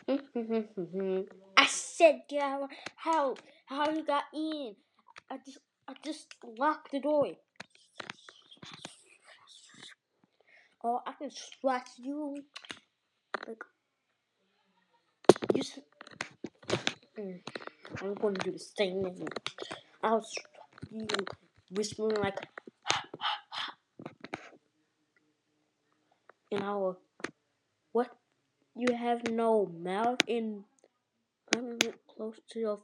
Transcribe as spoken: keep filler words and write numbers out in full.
I said get out. How? How you got in? I just, I just locked the door. Oh, I can scratch you. Like you. s- Mm, I'm going to do the same thing. I'll scratch you, whispering like, and I'll. What? You have no mouth in. I'm close to your